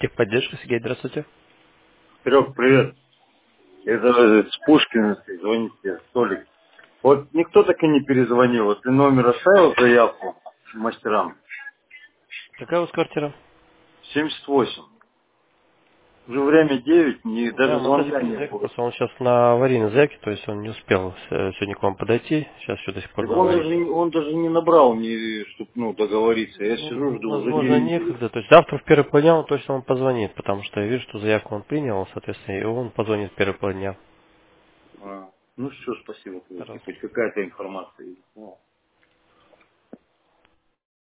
Техподдержка, Сергей, здравствуйте. Серег, привет. Это с Пушкина звоните, Толик. Вот никто так и не перезвонил. Вот ты номер оставил заявку мастерам? Какая у вас квартира? 78. Уже время 9, Да, даже мы дали звонка просто не заявку, было. просто он сейчас на аварийной заявке, то есть он не успел сегодня к вам подойти, сейчас еще до сих пор Так на аварии. он даже не набрал, чтобы договориться. Я сижу, Ну, жду уже возможно, 9. некогда. То есть завтра в первый полдня он точно вам позвонит, потому что я вижу, что заявку он принял, соответственно, и он позвонит в первый полдня. Ну все, спасибо, Пожалуйста. хоть какая-то информация есть.